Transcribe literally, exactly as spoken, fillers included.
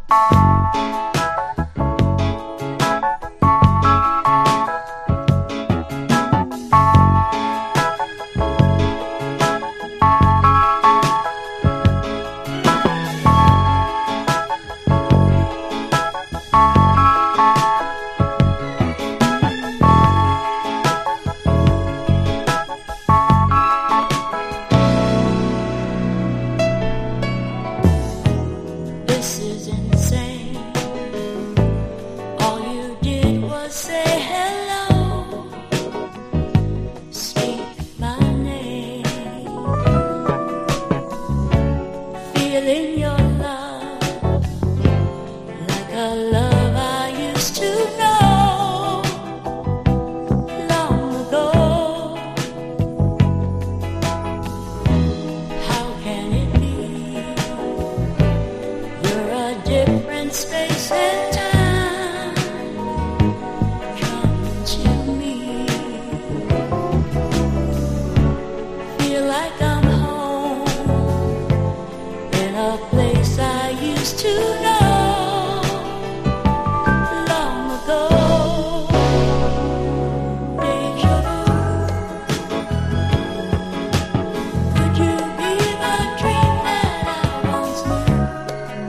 This is insane. All you did was say hello, speak my name, feeling your love like a love I used to know long ago. How can it be? You're a different space and time. Come to me. Feel like I'm home in a place I used to know.